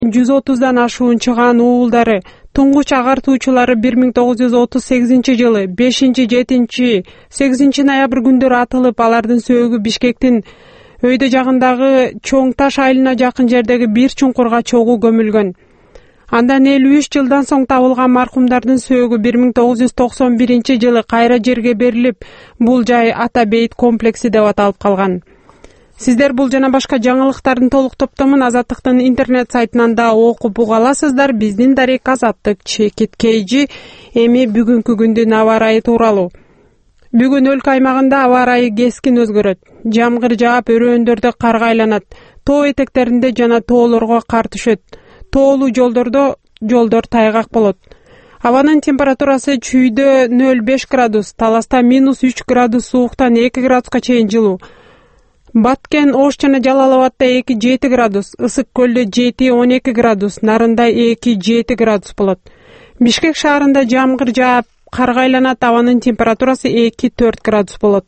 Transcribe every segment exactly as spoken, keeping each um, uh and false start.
жүз отуздан ашуун чыгаан уулдары. Туңгуч агартуучулары бир миң тогуз жүз отуз сегизинчи жылы бешинчи, жетинчи, сегизинчи ноябрь күндөрү атылып, алардын сөөгү Бишкектин өйдө жагындагы Чоң Таш айылына жакын жердеги бир чуңкурга чогуу көмүлгөн. Андан элүү үч жылдан соң табылган маркумдардын сөөгү бир миң тогуз жүз токсон биринчи жылы кайра жерге берилип, бул жай Ата бейит комплекси деп аталып калган. Сиздер бул жана башка жаңылыктардын толук топтомун Азаттыктын интернет сайтынан да окуп уга аласыздар. Биздин дарек Азаттык чекит кейжи. Эми бүгүнкү күндүн аба ырайы тууралуу. Бүгүн өлкө аймагында аба ырайы кескин өзгөрөт. Жамгыр жаап, өрөөндөрдө карга айланат. Тоо этектеринде жана тоолорго кар түшөт. Тоолуу жолдордо жолдор тайгак болот. Абанын температурасы чүйдө нөл беш градус, Таласта минус үч градус, сууктан эки градуска чейин жылуу. Баткен, Ош жана Жалал Абадда эки жети градус, Ысык көлдө жети он эки градус, Нарында эки жети градус болот. Бишкек шаарында жамгыр жаап, карга айланат, абанын температурасы эки төрт градус болот.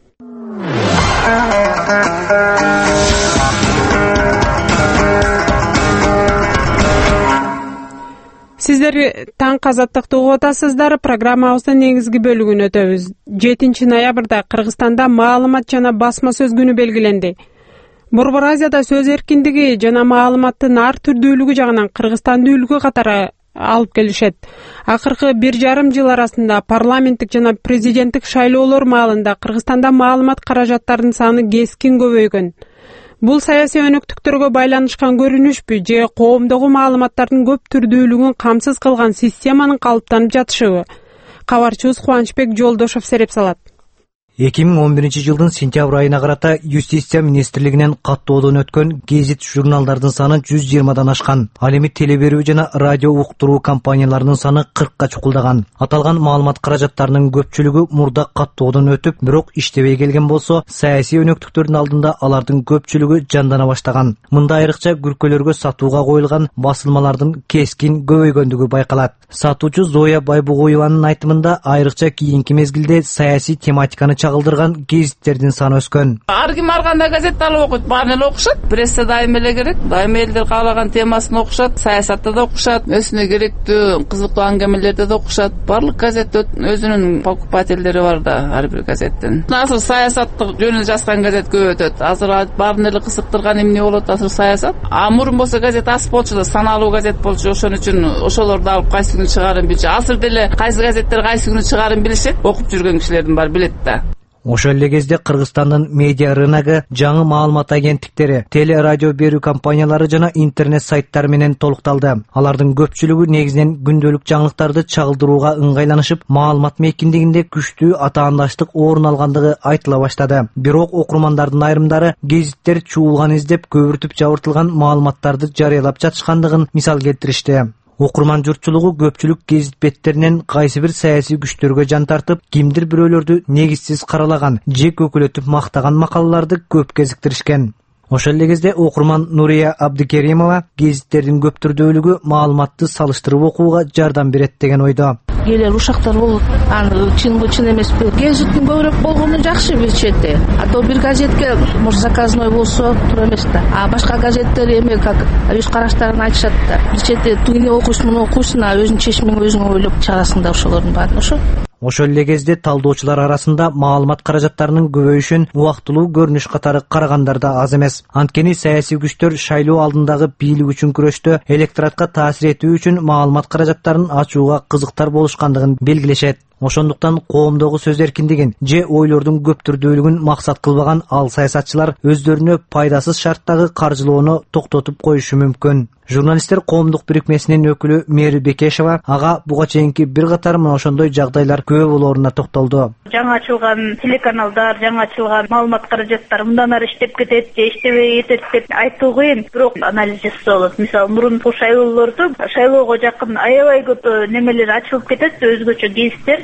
Сиздер таң Азаттыкты угуп атасыздар. Программабыздын негизги бөлүгүн өтөбүз. жетинчи ноябрда Кыргызстанда маалымат жана басма сөз күнү белгиленди. Борбор Азияда сөз эркиндиги жана маалыматтын ар түрдүүлүгү жагынан Кыргызстанды үлгү катары алып келишет. Акыркы бир жарым жыл арасында парламенттик жана президенттик шайлоолор маалында Кыргызстанда маалымат каражаттарынын саны кескин көбөйгөн. Бул саясий өнөктүктөргө байланышкан көрүнүшпү же коомдогу маалыматтардын көп түрдүүлүгүн камсыз кылган системанын калыптанып жатышыбы? Кабарчыбыз Кубанычбек Жолдошов сереп салат. эки миң он биринчи жылдын сентябрь айына карата Юстиция министрлигинен каттоодон өткөн гезит журналдардын саны жүз жыйырмадан ашкан. Ал эми теле берүү жана радио уктуруу компанияларынын саны кыркка чукулдаган. Аталган маалымат каражаттарынын көпчүлүгү мурда каттоодон өтүп, бирок иштебей келген болсо, саясий өнөктүктөрдүн алдында алардын көпчүлүгү жандана баштаган. Мында айрыкча күркөлөргө сатууга коюлган басылмалардын кескин көбөйгөндүгү байкалат. Сатуучу Зоя Байбугуеванын айтымында айрыкча кийинки мезгилде саясий тематиканы чагылдырган гезиттердин саны өскөн. Ар ким ар кандай газетти алып окуйт, баарын эле окушат. Пресса дайым эле керек. Дайым элдер каалаган темасын окушат, саясатта да окушат, өзүнө керектүү кызыктуу аңгемелерди да окушат. Барлык газет өзүнүн покупательдери бар да, ар бир газеттин. Азыр саясаттык жөнүндө жазган газет көп өтөт. Азыр баарын эле кызыктырган эмне болот, азыр саясат. А мурун болсо газет аз болчу да, саналуу газет болчу. Ошон үчүн ошолорду алып кайсы күнү чыгарын билчү. Азыр деле кайсы газеттер кайсы күнү чыгарын билишет. Окуп жүргөн кишилердин баары билет да. Ошол эле кезде Кыргызстандын медиа рыногу жаңы маалымат агенттиктери, теле радио берүү компаниялары жана интернет сайттары менен толукталды. Алардын көпчүлүгү негизинен күндөлүк жаңылыктарды чагылдырууга ыңгайланышып, маалымат мейкиндигинде күчтүү атаандаштык орун алгандыгы айтыла баштады. Бирок окурмандардын айрымдары гезиттер чуулган издеп көбүртүп жабыртылган маалыматтарды жарыялап жатышкандыгын мисал келтиришти. Окурман журтчулугу көпчүлүк гезит беттеринен кайсы бир саясий күчтөргө жан тартып, кимдир бирөөлөрдү негизсиз каралаган же көкөлөтүп мактаган макалаларды көп кезиктиришкен. Ошол эле кезде окурман Нурия Абдыкеримова гезиттердин көп түрдүүлүгү маалыматты салыштырып окууга жардам берет деген ойдо. Келер ушактар болот, аны чынбы чын эмеспи. Гезиттин көбүрөөк болгону жакшы бир чети. А то бир газетке может заказной болсо туура эмес да. А башка газеттер эме как өз караштарын айтышат да. Бир чети эмне окуйсуң, муну окуйсуң, а өзүнүн чечимиң өзүң ойлоп чыгарасың да ошолордун баарын. Ошо. Ошол эле кезде талдоочулар арасында маалымат каражаттарынын көбөйүшүн убактылуу көрүнүш катары карагандар да аз эмес. Анткени саясий күчтөр шайлоо алдындагы бийлик үчүн күрөштө электоратка таасир этүү үчүн маалымат каражаттарын ачууга кызыктар болушкандыгын белгилешет. Ошондуктан коомдогу сөз эркиндигин же ойлордун көп түрдүүлүгүн максат кылбаган ал саясатчылар өздөрүнө пайдасыз шарттагы каржылоону токтотуп коюшу мүмкүн. Журналисттер коомдук бирикмесинин өкүлү Мери Бекешева ага буга чейинки бир катар мына ошондой жагдайлар көп болооруна токтолду. Жаңы ачылган телеканалдар, жаңы ачылган маалымат каражаттары мындан ары иштеп кетет же иштебей кетет деп айтуу кыйын, бирок анализ жасаса болот. Мисалы, мурунку шайлоолорду шайлоого жакын аябай көп немелер ачылып кетет, өзгөчө гезиттер.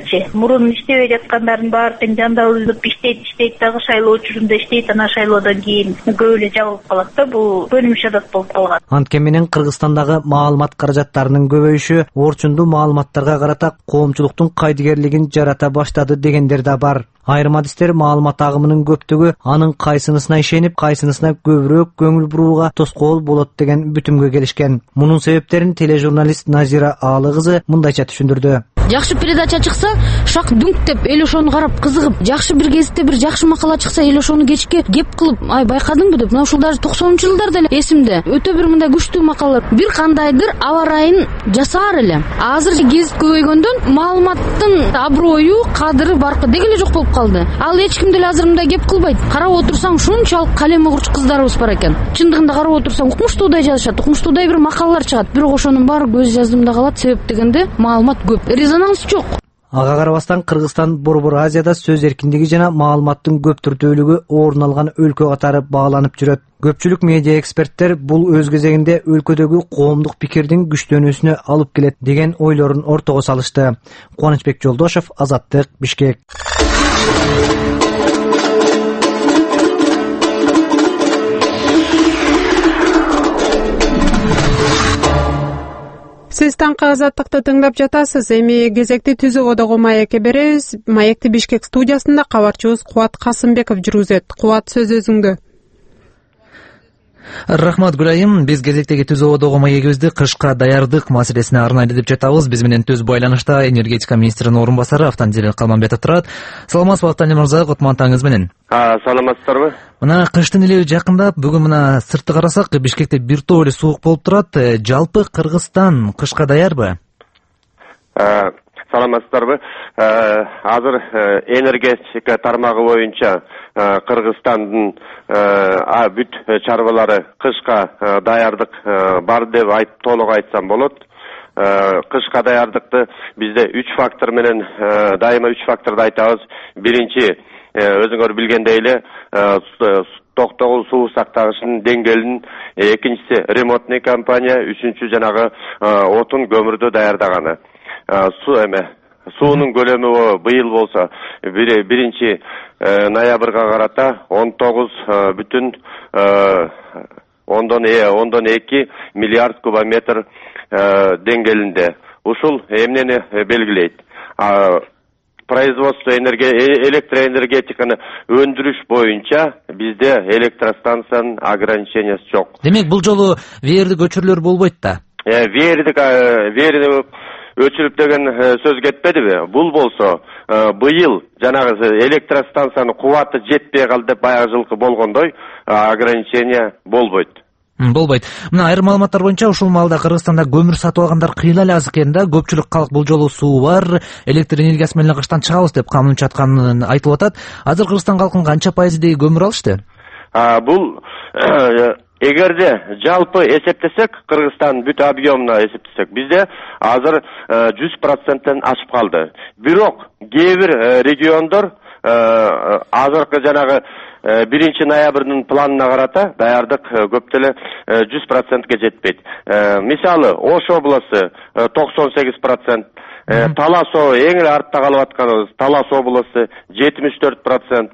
болчу. Мурун иштебей жаткандардын баары тең жандабылып иштейт, иштейт дагы шайлоо учурунда иштейт, анан шайлоодон кийин көп эле жабылып калат да. Бул көнүмүш адат болуп калган. Анткени менен Кыргызстандагы маалымат каражаттарынын көбөйүшү орчундуу маалыматтарга карата коомчулуктун кайдыгерлигин жарата баштады дегендер да бар. Айрым адистер маалымат агымынын көптүгү анын кайсынысына ишенип, кайсынысына көбүрөөк көңүл бурууга тоскоол болот деген бүтүмгө келишкен. Мунун себептерин тележурналист Назира Аалы кызы мындайча түшүндүрдү. Жакшы передача чыкса, шак дүңк деп эл ошону карап кызыгып, жакшы бир гезитте бир жакшы макала чыкса, эл ошону кечке кеп кылып, ай байкадыңбы деп, мына ушул даже токсонунчу жылдарда эле эсимде. Өтө бир мындай күчтүү макалалар, бир кандайдыр аба ырайын жасаар эле. Азыр гезит көбөйгөндөн маалыматтын аброю, кадыры баркы деги эле жок болуп калды. Ал эч ким деле азыр мындай кеп кылбайт. Карап отурсаң, ушунчалык калем угурч кыздарыбыз бар экен. Чындыгында карап отурсаң, укмуштуудай жазышат, укмуштуудай бир макалалар чыгат. Бирок ошонун баары көз жаздымда калат, себеп дегенде маалымат көп. Резонанс жок. Ага карабастан Кыргызстан Борбор Азияда сөз эркиндиги жана маалыматтын көп түрдүүлүгү орун алган өлкө катары бааланып жүрөт. Көпчүлүк медиа эксперттер бул өз кезегинде өлкөдөгү коомдук пикирдин күчтөнүүсүнө алып келет деген ойлорун ортого салышты. Кубанычбек Жолдошов, Азаттык, Бишкек. Сиз таңкы Азаттыкты тыңдап жатасыз. Эми кезекти түзүп одого маекке беребиз. Маекти Бишкек студиясында кабарчыбыз Кубат Касымбеков жүргүзөт. Кубат, сөз өзүңдө. Рахмат Гүлайым, биз кезектеги түзүү одого маегибизди кышка даярдык маселесине арнайы деп жатабыз. Биз менен түз байланышта энергетика министринин орун басары Автандиле Калманбетов турат. Саламатсызбы Автандиле мырза, кутман таңыңыз менен. А, саламатсыздарбы? Мына кыштын элеби жакындап, бүгүн мына сыртты карасак, Бишкекте бир топ эле суук болуп турат. Жалпы Кыргызстан кышка даярбы? Саламатсыздарбы? Азыр энергетика тармагы боюнча Кыргызстандын бүт чарбалары кышка даярдык бар деп айтып толук айтсам болот. Кышка даярдыкты бизде үч фактор менен, дайыма үч факторду айтабыз. Биринчи, өзүңөр билгендей эле, токтогул суу сактагычынын деңгээлин, экинчиси ремонтный компания, үчүнчү жанагы отун көмүрдү даярдаганы. Суу эме суунун көлөмү быйыл болсо биринчи ноябрга карата он тогуз бүтүн ондон эки миллиард кубометр деңгээлинде. Ушул эмнени белгилейт? Производство электроэнергетиканы өндүрүш боюнча бизде электростанциянын ограничениясы жок. Демек, бул жолу вээрди көчүрлөр болбойт да? Вээрди вээрди өчүрүп деген сөз кетпедиби? Бул болсо быйыл жанагы электростанциянын кубаты жетпей калды деп баягы жылкы болгондой ограничение болбойт. Болбойт. Мына айрым маалыматтар боюнча ушул маалда Кыргызстанда көмүр сатып алгандар кыйла эле аз экен да. Көпчүлүк калк бул жолу суу бар, электр энергиясы менен кыштан чыгабыз деп камынып жатканын айтылып атат. Азыр Кыргызстан калкынын канча пайызы көмүр алышты? Бул эгерде жалпы эсептесек, Кыргызстан бүт объемуна эсептесек, бизде азыр жүз проценттен ашып калды. Бирок кээ бир региондор азыркы жанагы биринчи ноябрдын планына карата даярдык көп деле жүз процентке жетпейт. Мисалы, Ош областы токсон сегиз процент, Талас эң эле артта калып атканыбыз Талас областы жетимиш төрт процент,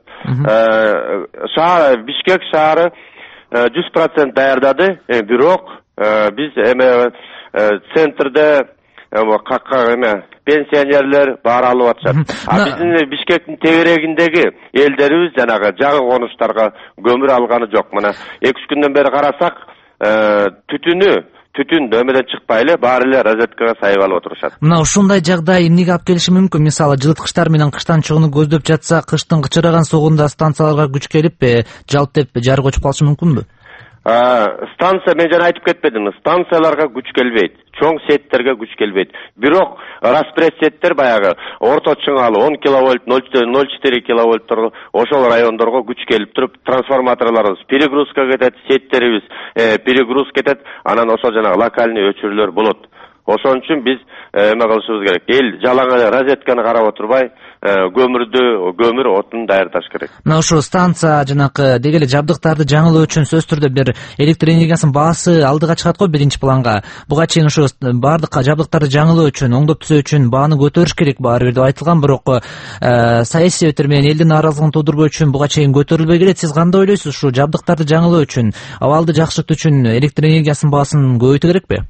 Бишкек шаары жүз процент даярдады, бирок биз эме центрде эме пенсионерлер баары алып атышат. А биздин Бишкектин тегерегиндеги элдерибиз жанагы жагы конуштарга көмүр алганы жок. Мына эки үч күндөн бери карасак, түтүнү түтүн дөмөдөн чыкпай эле баары эле розеткага сайып алып отурушат. Мына ушундай жагдай эмнеге алып келиши мүмкүн? Мисалы, жылыткычтар менен кыштан чыгууну көздөп жатса, кыштын кычыраган согунда станцияларга күч келип, жалп деп жарык өчүп калышы мүмкүнбү? Станция, мен жана айтып кетпедимби, станцияларга күч келбейт, чоң сеттерге күч келбейт. Бирок распресс сеттер баягы орто чыңалы он киловольт, ноль четыре киловольттор ошол райондорго күч келип туруп, трансформаторлорубуз перегрузка кетет, сеттерибиз перегруз кетет, анан ошол жана локальный өчүрүүлөр болот. Ошон үчүн биз эме кылышыбыз керек. Эл жалаң эле розетканы карап отурбай, көмүрдү, көмүр отун даярдаш керек. Мына ушу станция жанакы деги эле жабдыктарды жаңылоо үчүн сөзсүз түрдө бир электр энергиясынын баасы алдыга чыгат го биринчи планга. Буга чейин ушу баардык жабдыктарды жаңылоо үчүн, оңдоп түзөө үчүн бааны көтөрүш керек баары бир деп айтылган, бирок саясий себептер менен элдин нааразылыгын туудурбоо үчүн буга чейин көтөрүлбөй келет. Сиз кандай ойлойсуз? Ушу жабдыктарды жаңылоо үчүн, абалды жакшыртуу үчүн электр энергиясынын баасын көбөйтүү керекпи?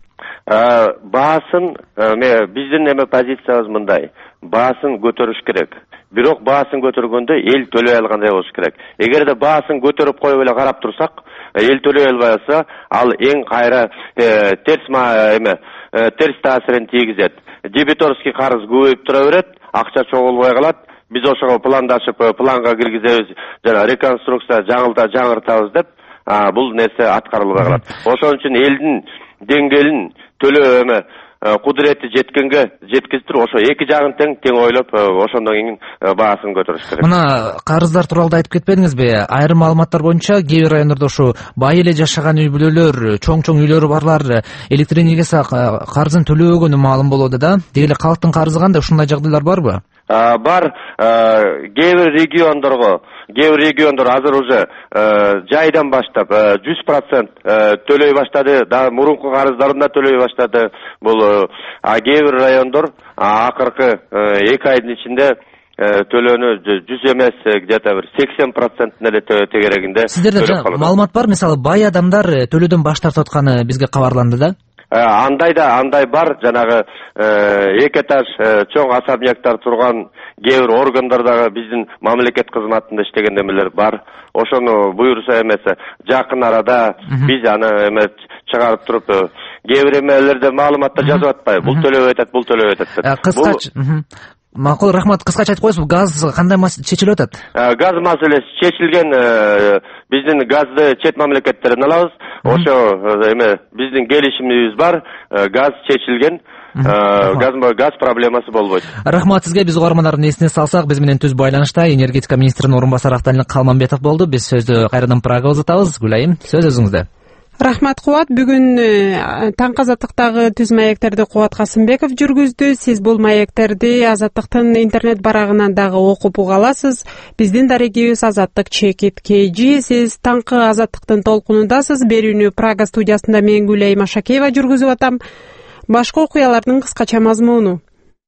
Баасын биздин эме позициябыз мындай. Баасын көтөрүш керек. Бирок баасын көтөргөндө эл төлөй алгандай болуш керек. Эгерде баасын көтөрүп коюп эле карап турсак, эл төлөй албай атса, ал эң кайра терс эме терс таасирин тийгизет. Дебиторский карыз көбөйүп тура берет, акча чогулбай калат. Биз ошого пландашып, планга киргизебиз, жана реконструкция жаңылта жаңыртабыз деп, бул нерсе аткарылбай калат. Ошон үчүн элдин деңгээлин төлөө эме кудурети жеткенге жеткизип, ошо эки жагын тең тең ойлоп, ошондон кийин баасын көтөрүш керек. Мына карыздар тууралуу айтып кетпедиңизби? Айрым маалыматтар боюнча кээ бир райондордо ушу бай эле жашаган үй бүлөлөр, чоң-чоң үйлөрү барлар электр энергиясы карызын төлөбөгөнү маалым болууда да. Деги эле калктын карызы кандай? Ушундай жагдайлар барбы? Бар, кээ бир региондорго, кээ бир региондор азыр уже жайдан баштап жүз процент төлөй баштады, да мурунку карыздарында төлөй баштады. Бул а кээ бир райондор акыркы эки айдын ичинде төлөөнү жүз эмес, где-то бир сексен процентине эле тегерегинде. Сиздерде маалымат бар, мисалы бай адамдар төлөөдөн баш тартып атканы бизге кабарланды да? Андай да, андай бар, жанагы эки этаж чоң особняктар турган кээ бир органдардагы биздин мамлекет кызматында иштеген эмелер бар. Ошону буйруса эмесе жакын арада биз аны эме чыгарып туруп, кээ бир эмелерде маалыматта жазып атпайбы, бул төлөбөй атат, бул төлөбөй атат деп. Кыскача, макул, рахмат. Кыскача айтып коесузбу, газ кандай чечилип атат? Газ маселеси чечилген, биздин газды чет мамлекеттерден алабыз. Ошо эме биздин келишимибиз бар, газ чечилген. Газ газ проблемасы болбойт. Рахмат сизге. Биз угармандардын эсине салсак, биз менен түз байланышта энергетика министринин орун басары Акталин Калманбетов болду. Биз сөздү кайрадан Прагага узатабыз. Гүлайым, сөз өзүңүздө. Рахмат Кубат. Бүгүн таңкы азаттыктагы түз маектерди Кубат Касымбеков жүргүздү. Сиз бул маектерди Азаттыктын интернет барагынан дагы окуп уга аласыз. Биздин дарегибиз Азаттык чекит кей жи. Сиз таңкы Азаттыктын толкунундасыз. Берүүнү Прага студиясында мен Гүлайым Ашакеева жүргүзүп атам. Башка окуялардын кыскача мазмуну.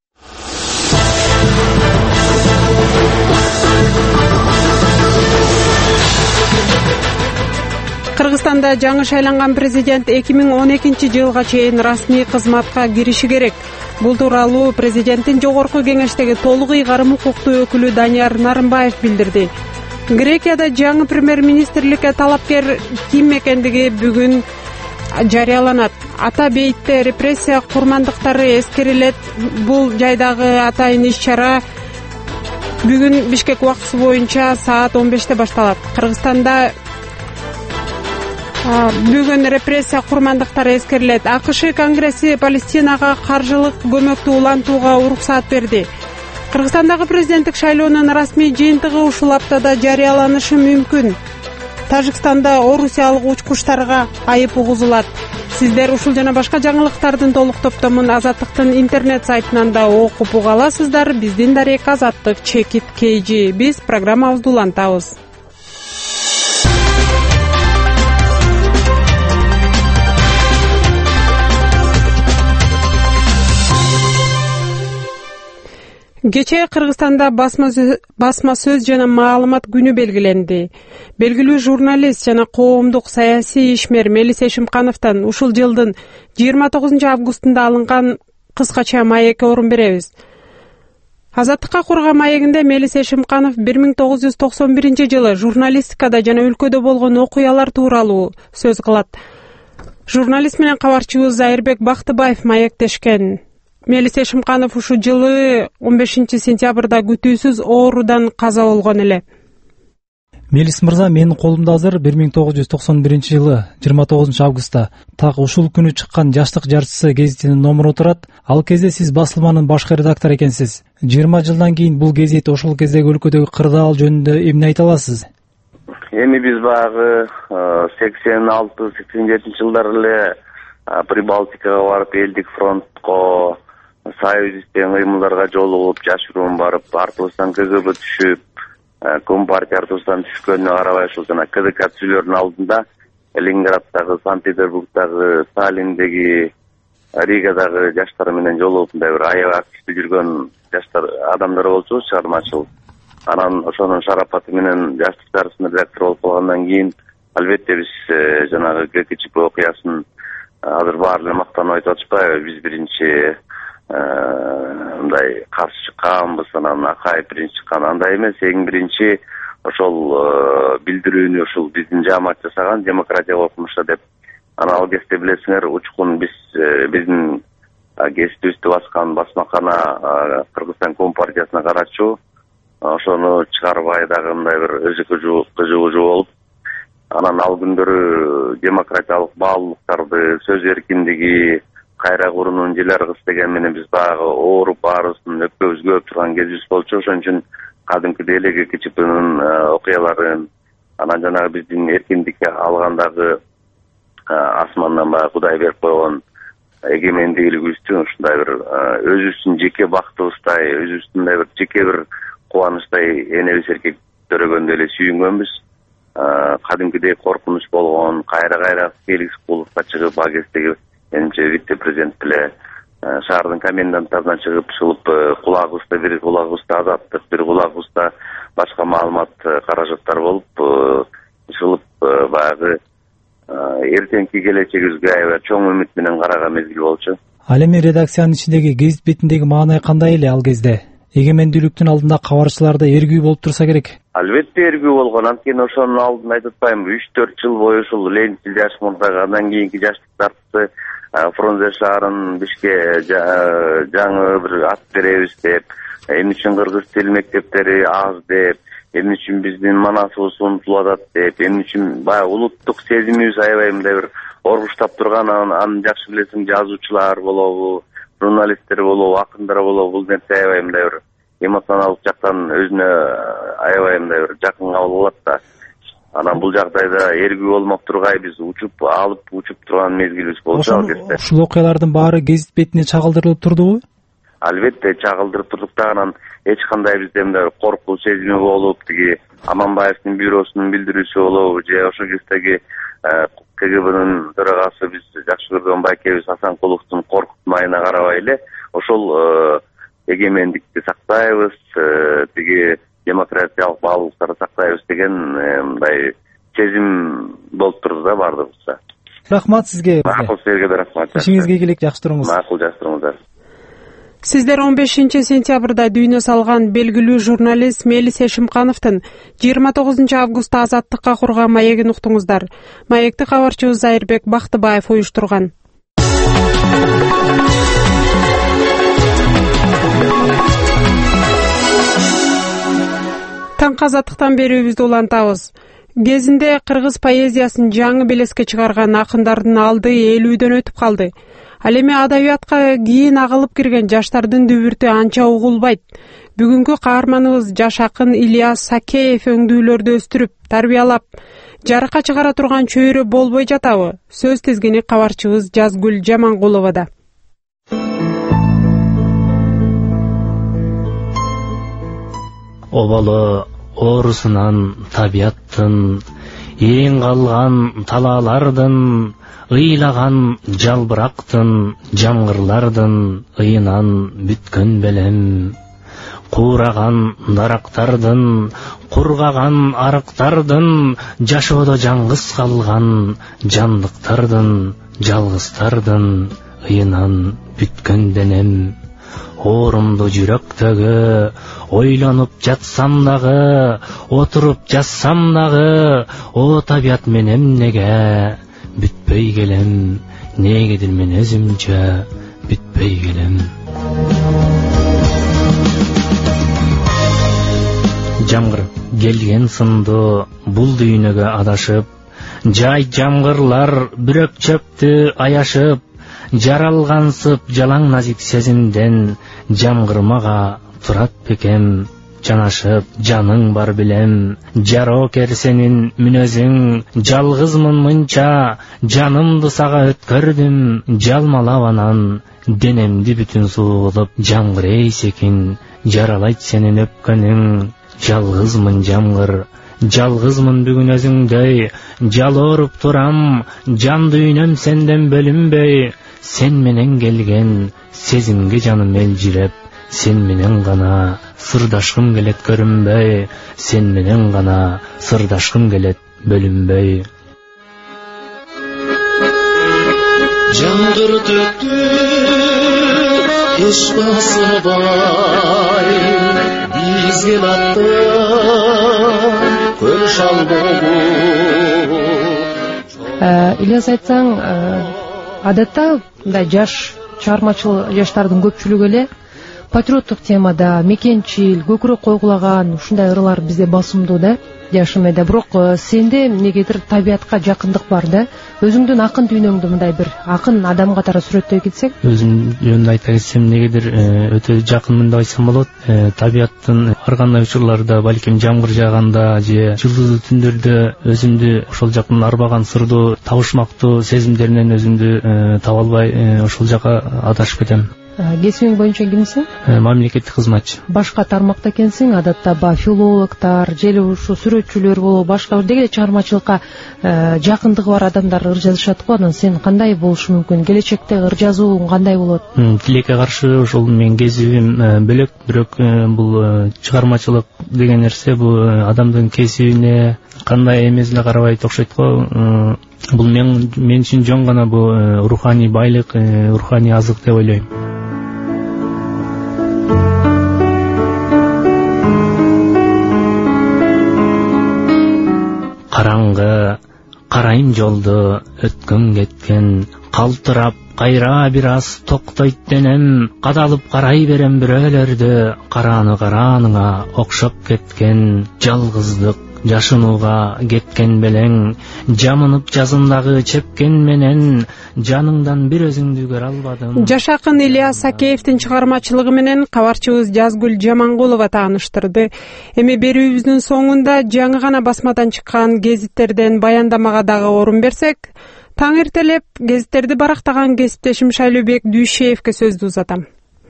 Кыргызстанда жаңы шайланган президент эки миң он экинчи жылга чейин расмий кызматка кириши керек. Бул тууралуу президенттин жогорку кеңештеги толук ыйгарым укуктуу өкүлү Данияр Нарымбаев билдирди. Грекияда жаңы премьер-министрликке талапкер ким экендиги бүгүн жарыяланат. Ата бейитте репрессия курмандыктары эскерилет. Бул жайдагы атайын иш-чара бүгүн Бишкек убактысы боюнча саат он беште башталат. Кыргызстанда бүгүн репрессия курмандыктары эскерилет. АКШ Конгресси Палестинага каржылык көмөктү улантууга уруксаат берди. Кыргызстандагы президенттик шайлоонун расмий жыйынтыгы ушул аптада жарыяланышы мүмкүн. Тажикстанда орусиялык учкучтарга айып угузулат. Сиздер ушул жана башка жаңылыктардын толук топтомун Азаттыктын интернет сайтынан да окуп уга аласыздар. Биздин дарек Азаттык чекит кей жи. Биз программабызды улантабыз. Кечээ Кыргызстанда басма сөз жана маалымат күнү белгиленди. Белгилүү журналист жана коомдук саясий ишмер Мелис Эшимкановдон ушул жылдын жыйырма тогузунчу августунда алынган кыскача маекке орун беребиз. Азаттыкка курган маегинде Мелис Эшимканов бир миң тогуз жүз токсон биринчи жылы журналистикада жана өлкөдө болгон окуялар тууралуу сөз кылат. Журналист менен кабарчыбыз Айырбек Бактыбаев маектешкен. Мелис Эшимканов ушул жылы он бешинчи сентябрда күтүүсүз оорудан каза болгон эле. Мелис мырза, менин колумда азыр бир миң тогуз жүз токсон биринчи жылы жыйырма тогузунчу августта так ушул күнү чыккан Жаштык жарчысы гезитинин номуру турат. Ал кезде сиз басылманын башкы редактору экенсиз. жыйырма жылдан кийин бул гезит ошол кездеги өлкөдөгү кырдаал жөнүндө эмне айта аласыз? Эми биз баягы сексен алты сексен жетинчи жылдары эле Прибалтикага барып, элдик фронтко, союзистен кыймылдарга жолугуп, жашыруун барып, артыбыздан КГБ түшүп, Компартия артыбыздан түшкөнүнө карабай ушул жана КДК түзүлөрүнүн алдында Ленинграддагы, Санкт-Петербургдагы, Сталиндеги, Ригадагы жаштар менен жолугуп мындай бир аябай активдүү жүргөн жаштар адамдар болчу, чыгармачыл. Анан ошонун шарапаты менен жаштык жарысына редактор болуп калгандан кийин албетте биз жанагы ГКЧП окуясын азыр баары эле мактанып айтып атышпайбы, биз биринчи мындай каршы чыкканбыз, анан Акаев биринчи чыккан, андай эмес, эң биринчи ошол билдирүүнү ушул биздин жаамат жасаган демократия коркунучта деп. Анан ал кезде билесиңер, учкун биз биздин кесибибизди баскан басмакана Кыргызстан Компартиясына карачу, ошону чыгарбай дагы мындай бир өзүкө кыжыгуу болуп, анан ал күндөрү демократиялык баалуулуктарды, сөз эркиндиги кайра курунун желаргыс деген менен биз дагы ооруп баарыбыздын өпкөбүз көөп турган кезибиз болчу. Ошон үчүн кадимкидей эле ГКЧПнын окуяларын, анан жанагы биздин эркиндикке алгандагы асмандан баягы Кудай берип койгон эгемендүүлүгүбүздүн ушундай бир өзүбүздүн жеке бактыбыздай, өзүбүздүн бир жеке бир кубанычтай энебиз эркек төрөгөндөй эле сүйүнгөнбүз. Кадимкидей коркунуч болгон, кайра-кайра келгис кулукка чыгып, ал кездеги менимче вице-президент деле шаардын коменданттарынан чыгып, шылып кулагыбызда бир кулагыбызда азаттык, бир кулагыбызда башка маалымат каражаттар болуп, шылып баягы эртеңки келечегибизге аябай чоң үмүт менен караган мезгил болчу. Ал эми редакциянын ичиндеги гезит бетиндеги маанай кандай эле ал кезде? Эгемендүүлүктүн алдында кабарчыларда эргүү болуп турса керек. Албетте эргүү болгон, анткени ошонун алдында айтып атпаймынбы, үч төрт жыл бою ушул Ленинчил жаш мурдагы, андан кийинки жаштык тартысы Фрунзе шаарын бишке жаңы бир ат беребиз деп, эмне үчүн кыргыз тил мектептери аз деп, эмне үчүн биздин манасыбыз унутулуп атат деп, эмне үчүн баягы улуттук сезимибиз аябай мындай бир оргуштап турган, аны жакшы билесиң, жазуучулар болобу, журналисттер болобу, акындар болобу, бул нерсе аябай мындай бир эмоционалдык жактан өзүнө аябай мындай бир жакын кабыл алат да. Анан бул жагдайда эргүү болмок тургай биз учуп алып учуп турган мезгилибиз болчу ал кезде. Ушул окуялардын баары гезит бетине чагылдырылып турдубу? Албетте чагылдырып турдук да, анан эч кандай бизде мындай коркуу сезими болуп, тиги Аманбаевдин бюросунун билдирүүсү болобу, же ошол кездеги КГБнын төрагасы биз жакшы көргөн байкебиз Асанкуловдун коркутмайына карабай эле ошол эгемендикти сактайбыз, тиги демократиялык баалуулуктарды сактайбыз деген мындай сезим болуп турду да баардыгыбызда. Рахмат сизге. Макул, сизге да рахмат. Ишиңизге келек, жакшы туруңуз. Макул, жакшы туруңуздар. Сиздер он бешинчи сентябрда дүйнө салган белгилүү журналист Мелис Эшимкановдун жыйырма тогузунчу августта азаттыкка курган маегин уктуңуздар. Маекти кабарчыбыз Зайырбек Бактыбаев уюштурган. Таңкы азаттыктан берүүбүздү улантабыз. Кезинде кыргыз поэзиясын жаңы белеске чыгарган акындардын алды элүүдөн өтүп калды. Ал эми адабиятка кийин агылып кирген жаштардын дүбүртү анча угулбайт. Бүгүнкү каарманыбыз жаш акын Ильяс Сакеев өңдүүлөрдү өстүрүп, тарбиялап, жарыкка чыгара турган чөйрө болбой жатабы? Сөз тизгини кабарчыбыз Жазгүл Жаманкуловада. Обалы орусунан табияттын, эң калган талаалардын, ыйлаган жалбырактын, жамгырлардын ыйынан бүткөн белем. Куураган дарактардын, кургаган арыктардын, жашоодо жаңгыз калган жандыктардын, жалгыздардын ыйынан бүткөн денем. Оорумду жүрөктөгү ойлонуп жатсам дагы, отуруп жазсам дагы, о табият мен эмнеге бүтпөй келем, негедир мен өзүмчө бүтпөй келем. Жамгыр келген сынды бул дүйнөгө адашып, жай жамгырлар бүрөк чөптү аяшып, жаралгансып жалаң назик сезимден жамгырмага турат бекем. жанашып жаның бар билем, жарокер сенин мүнөзүң, жалгызмын мынча жанымды сага өткөрдүм, жалмалап анан денемди бүтүн суулуп, жамгыр эй секин жаралайт сенин өпкөнүң, жалгызмын жамгыр, жалгызмын бүгүн өзүңдөй, жал ооруп турам, жан дүйнөм сенден бөлүнбөй, сен менен келген сезимге жаным элжиреп, сен менен гана сырдашкым келет көрүнбөй, сен менен гана сырдашкым келет бөлүнбөй. Жамгыр төктү эч басыбай, бизге аттан көл шал болуп. Ильяс айтсаң, адатта мындай жаш чыгармачыл жаштардын көпчүлүгү эле патриоттук темада мекенчил, көкүрөк койгулаган ушундай ырлар бизде басымдуу да, жашым эде. Бирок сенде эмнегедир табиятка жакындык бар да. Өзүңдүн акын дүйнөңдү мындай бир акын адам катары сүрөттөй кетсең? Өзүм жөнүндө айта кетсем, эмнегедир өтө жакынмын деп айтсам болот. Табияттын ар кандай учурларда, балким жамгыр жааганда же жылдыздуу түндөрдө өзүмдү ошол жактан арбаган сырдуу, табышмактуу сезимдеринен өзүмдү таба албай ошол жака адашып кетем. Кесибиң боюнча кимсиң? Мамлекеттик кызматчы. Башка тармакта экенсиң, адатта ба филологдор, же эле ушу сүрөтчүлөр болобу, башка деги эле чыгармачылыкка жакындыгы бар адамдар ыр жазышат го. Анан сен кандай болушу мүмкүн? Келечекте ыр жазууң кандай болот? Тилекке каршы ошол менин кесибим бөлөк, бирок бул чыгармачылык деген нерсе бул адамдын кесибине кандай эмесине карабайт окшойт го. Бул мен мен үчүн жөн гана бул руханий байлык, руханий азык деп ойлойм. Караңгы, карайм жолду өткөн кеткен, калтырап кайра бир аз токтойт денем, кадалып карай берем бирөөлөрдү, карааны карааныңа окшоп кеткен, жалгыздык жашынууга кеткен белең, жамынып жазымдагы чепкен менен, жаныңдан бир өзүңдү көрө албадым. Жаш акын Ильяс Сакеевдин чыгармачылыгы менен кабарчыбыз Жазгүл Жамангулова тааныштырды. Эми берүүбүздүн соңунда жаңы гана басмадан чыккан гезиттерден баяндамага дагы орун берсек, таң эртелеп гезиттерди барактаган кесиптешим Шайлообек Дүйшеевке сөздү узатам.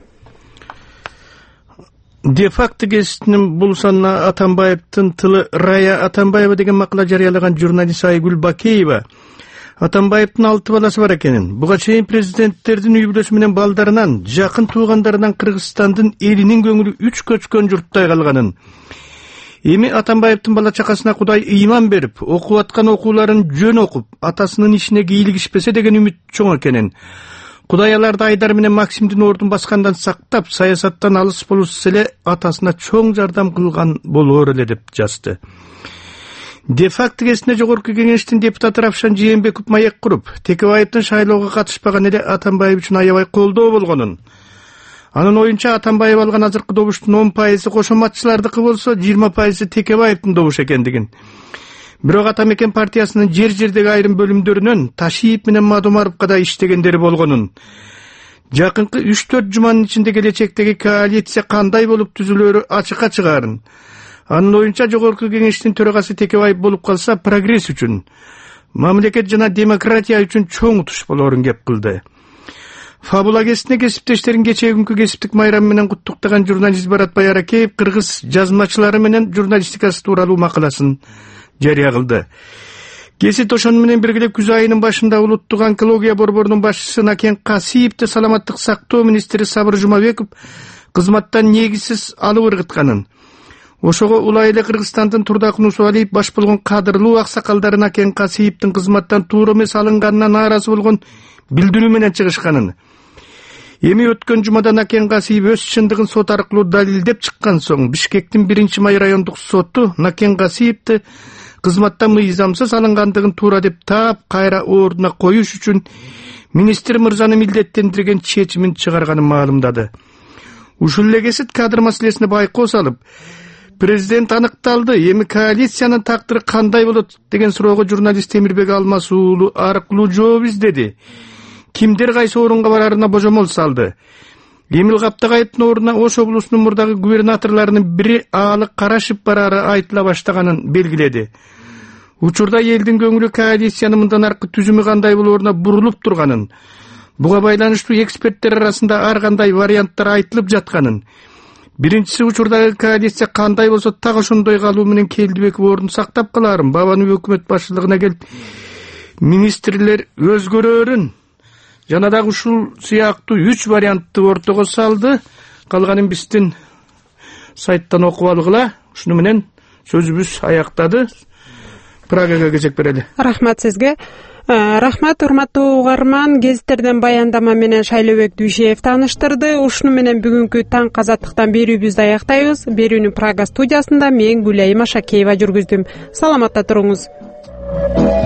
Де-факто гезитинин бул санына Атамбаевдин тылы Рая Атамбаева деген макала жарыялаган журналист Айгүл Бакеева Атамбаевдин алты баласы бар экенин, буга чейин президенттердин үй бүлөсү менен балдарынан, жакын туугандарынан Кыргызстандын элинин көңүлү үч көчкөн журттай калганын, эми Атамбаевдин бала чакасына Кудай ыйман берип, окуп аткан окууларын жөн окуп, атасынын ишине кийлигишпесе деген үмүт чоң экенин, Кудай аларды Айдар менен Максимдин ордун баскандан сактап, саясаттан алыс болушса эле атасына чоң жардам кылган болоор эле деп жазды. Де-факто кесине жогорку кеңештин депутаты Равшан Жээнбеков маек куруп, Текебаевдин шайлоого катышпаган эле Атамбаев үчүн аябай колдоо болгонун. Анын оюнча Атамбаев алган азыркы добуштун он пайызы кошоматчылардыкы болсо, жыйырма пайызы Текебаевдин добушу экендигин. Бирок Атамекен партиясынын жер-жердеги айрым бөлүмдөрүнөн Ташиев менен Мадумаровго да иштегендери болгонун. Жакынкы үч төрт жуманын ичинде келечектеги коалиция кандай болуп түзүлөөрү ачыкка чыгаарын. Анын оюнча жогорку кеңештин төрагасы Текебаев болуп калса, прогресс үчүн, мамлекет жана демократия үчүн чоң утуш болоорун кеп кылды. Фабула кесине кесиптештерин кечээ күнкү кесиптик майрам менен куттуктаган журналист Барат Байракеев кыргыз жазмачылары менен журналистикасы тууралуу макаласын жарыя кылды. Кесит ошону менен бирге күз айынын башында улуттук онкология борборунун башчысы Накен Касиевди саламаттык сактоо министри Сабыр Жумабеков кызматтан негизсиз алып ыргытканын, ошого улай эле Кыргызстандын Турдакын Усубалиев баш болгон кадырлуу аксакалдары Накен Касиевдин кызматтан туура эмес алынганына нааразы болгон билдирүү менен чыгышканын, эми өткөн жумада Накен Касиев өз чындыгын сот аркылуу далилдеп чыккан соң Бишкектин биринчи май райондук соту Накен Касиевди кызматтан мыйзамсыз алынгандыгын туура деп таап, кайра ордуна коюш үчүн министр мырзаны милдеттендирген чечимин чыгарганын маалымдады. Ушул эле кесит кадр маселесине байкоо салып, президент аныкталды, эми коалициянын тактыры кандай болот деген суроого журналист Темирбек Алмаз уулу аркылуу жооп издеди. Кимдер кайсы орунга барарына божомол салды. Эмил Каптагаевдин ордуна Ош облусунун мурдагы губернаторлорунун бири Аалы Карашев барары айтыла баштаганын белгиледи. Учурда элдин көңүлү коалициянын мындан аркы түзүмү кандай болооруна бурулуп турганын, буга байланыштуу эксперттер арасында ар кандай варианттар айтылып жатканын, биринчиси учурдагы коалиция кандай болсо так ошондой калуу менен Келдибеков ордун сактап калаарын, Бабанов өкмөт башчылыгына келип министрлер өзгөрөөрүн жана дагы ушул сыяктуу үч вариантты ортого салды. Калганын биздин сайттан окуп алгыла. Ушуну менен сөзүбүз аяктады. Прагага кезек берели. Рахмат сизге. Рахмат, урматтуу угарман. Гезиттерден баяндама менен Шайлообек Дүйшеев тааныштырды. Ушуну менен бүгүнкү таң казаттыктан берүүбүздү аяктайбыз. Берүүнү Прага студиясында мен Гүлайым Ашакеева жүргүздүм. Саламатта туруңуз.